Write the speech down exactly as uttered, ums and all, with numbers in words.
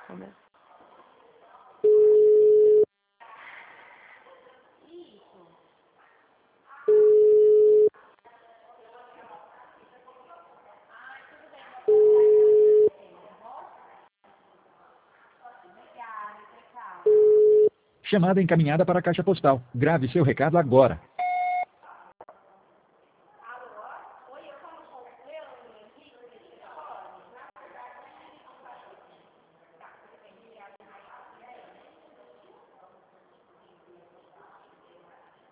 câmera. Chamada encaminhada para a caixa postal. Grave seu recado agora.